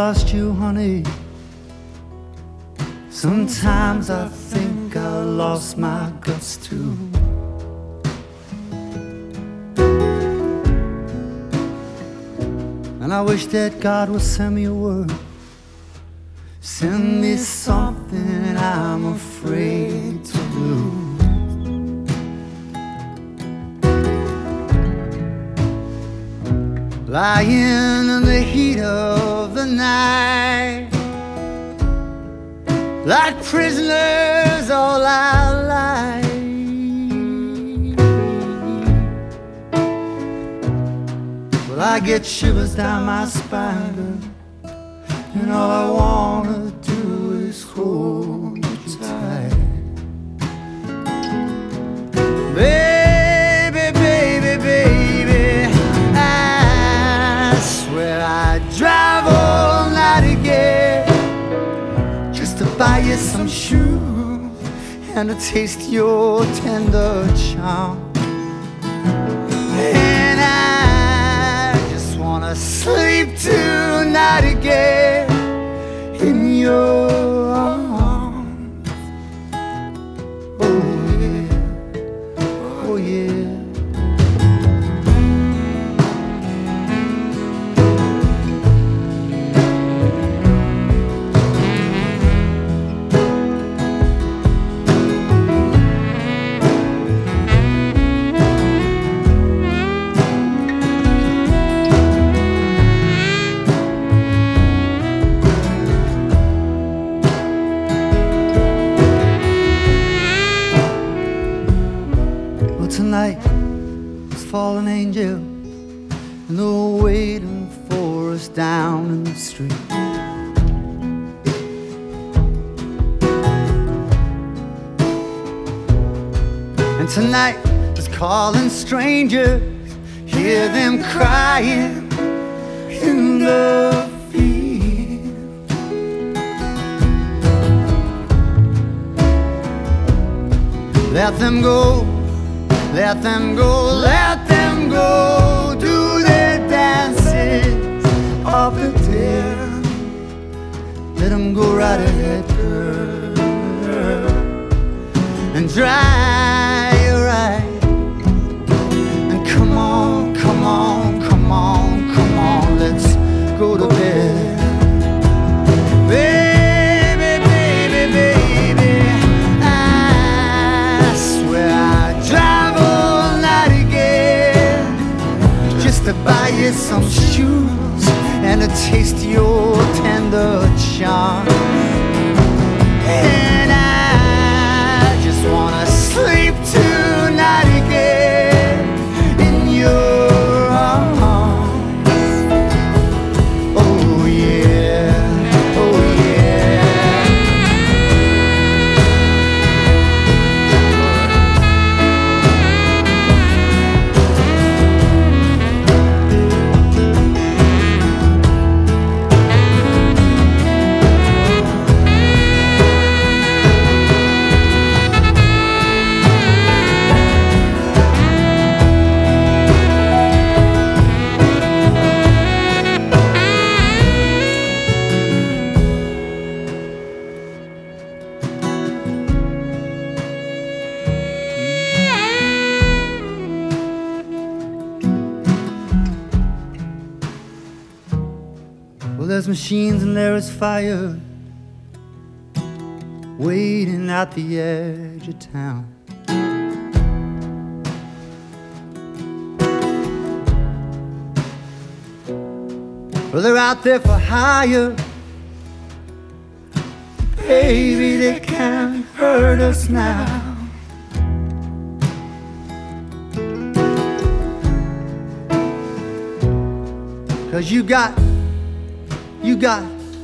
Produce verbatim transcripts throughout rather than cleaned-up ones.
lost you, honey. Sometimes I think I lost my guts too. And I wish that God would send me a word, send me something I'm afraid to lose. Lying in the heat of the night, like prisoners all our lives. Well, I get shivers down my spine, and all I wanna do is hold you tight. Baby, baby, baby, I swear I'd drive all night again just to buy you some shoes and to taste your tender charm. And I just wanna sleep tonight again in your arms. Oh yeah, oh yeah. Tonight is fallen angel, and they're waiting for us down in the street. And tonight is calling strangers, hear them crying in the field. Let them go, let them go, let them go, do their dances of the dead. Let them go right ahead, girl, and dry your eyes. And come on, come on, come on, come on, let's go to bed. Baby, baby, baby, I swear I'd drive to buy you some shoes and to taste your tender charm. And I just wanna sleep tonight again in your arms. Oh yeah, oh yeah. Well, there's machines and there is fire waiting at the edge of town. Well, they're out there for hire. Baby, they can't hurt us now. Cause you got You got,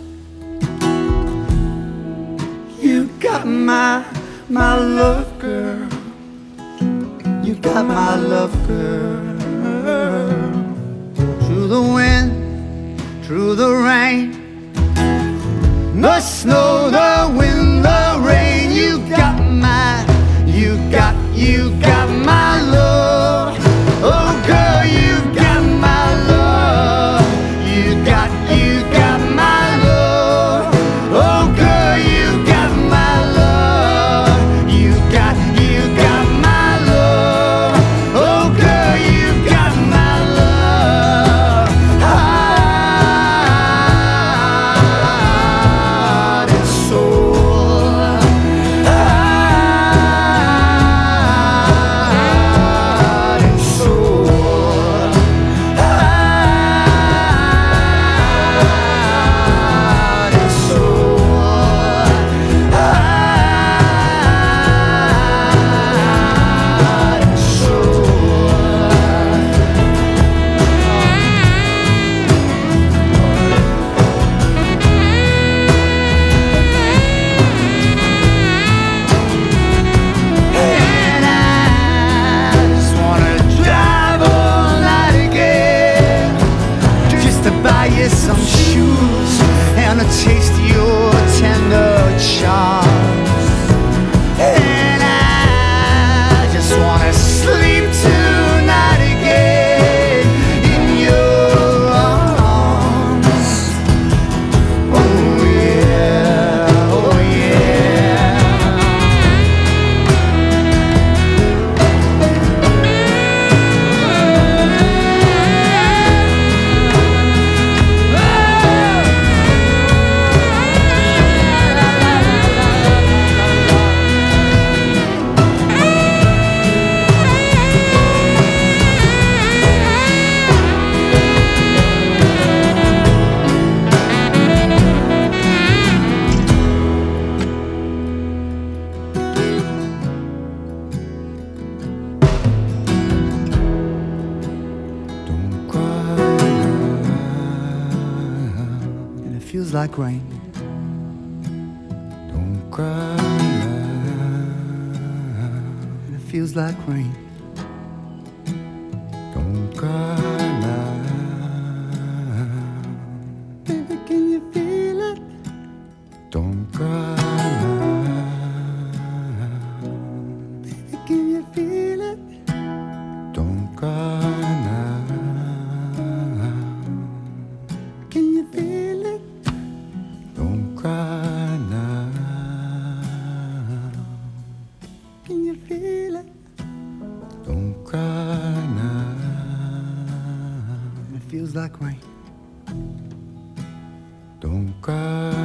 you got my, my love, girl. You got my love, girl. Through the wind, through the rain, the snow, the wind, the rain. You got my, you got, you got my love. Oh girl, you got my love. You got, you got my love. feels like rain. Don't cry now. It feels like rain. Don't cry now. Baby, can you feel it? Don't cry now. Baby, can you feel it? Don't cry now. Can you feel it? Don't cry now. Can you feel it? Don't cry now. It feels like rain. Don't cry.